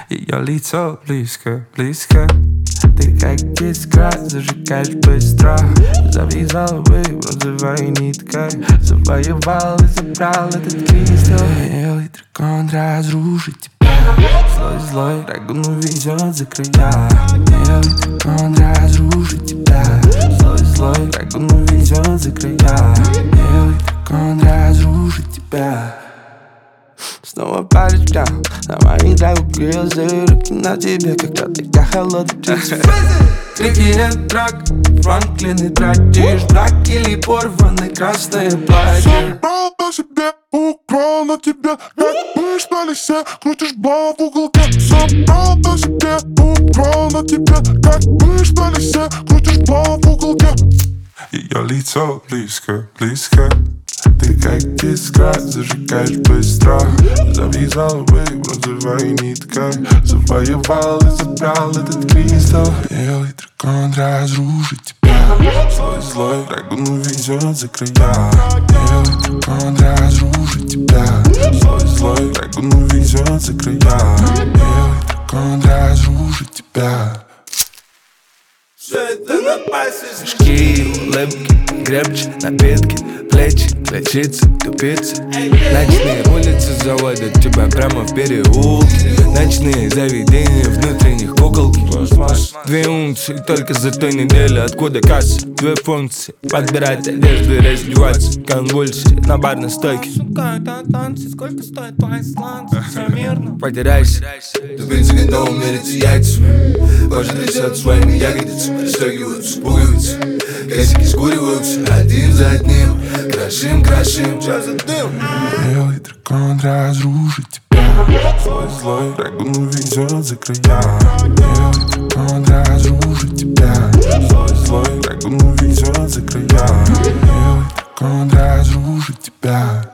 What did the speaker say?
Ее лицо близко, близко. Ты как искра, зажигаешь быстро. Завязала бы бронзовой ниткой. Завоевал и забрал этот кристалл. Белый дракон разрушит тебя. Злой дракон увезет за края. Белый дракон разрушит тебя. Злой дракон увезет за края. Белый дракон разрушит тебя. Снова палец взял на моих дорогах грязы. Руки на тебе, когда ты как холодный птица. Крики нет драк, Франклин и тратишь. Брак или порванное красное платье. Собрал на себе, украл на тебе. Как мышь на лесе, крутишь бал в уголке. Собрал на себе, украл на тебе. Как мышь на лесе, крутишь бал в уголке. Ее лицо близко, близко. Ты как искра, зажигаешь быстро. Завязал бы бронзовой ниткой. Завоевал и забрал этот кристалл. Белый дракон разрушит тебя. Злой дракон увезет за края. Белый дракон разрушит тебя. Злой дракон увезет за края. Белый дракон разрушит тебя. Все это на пасе. Мешки, улыбки, крепче, напитки, плечи, ключицы, тупицы. Ночные улицы заводят тебя прямо в переулке. Ночные заведения внутренних куколки. 2 унции только за той недели. Откуда касса? 2 функции. Подбирать одежду и раздеваться. Конвульсии на барной стойке. Сука, это танцы. Сколько стоит твои сланцы? Все мирно. Потеряйся. Ты принца готова мериться яйцами. Кожа трясет своими ягодицами. Расстегиваются пуговицы. Косики скуриваются один за одним. Крошим, крошим, чё за дым? Белый дракон разрушит тебя. Злой дракон увезет за края. Белый дракон разрушит тебя. Злой дракон увезет за края. Белый дракон разрушит тебя.